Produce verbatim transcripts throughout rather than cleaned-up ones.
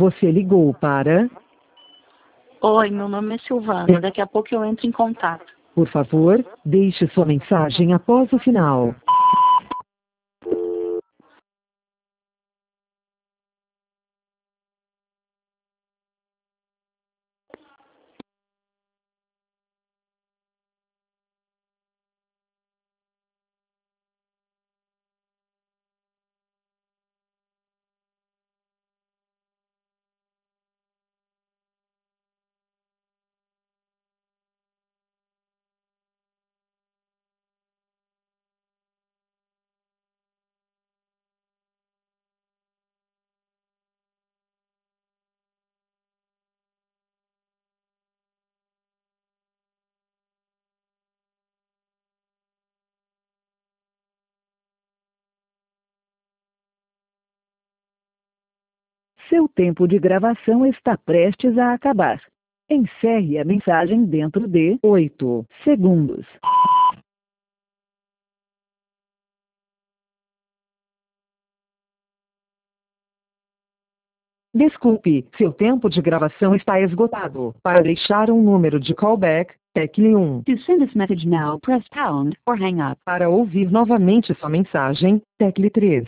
Você ligou para... Oi, meu nome é Silvana. Daqui a pouco eu entro em contato. Por favor, deixe sua mensagem após o sinal. Seu tempo de gravação está prestes a acabar. Encerre a mensagem dentro de oito segundos. Desculpe, seu tempo de gravação está esgotado. Para deixar um número de callback, tecle um. To send this message now, press pound or hang up. Para ouvir novamente sua mensagem, tecle três.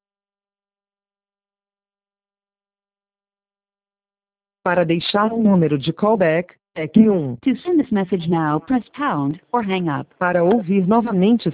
Para deixar um número de callback, tecle um. To send this message now, press pound or hang up. Para ouvir novamente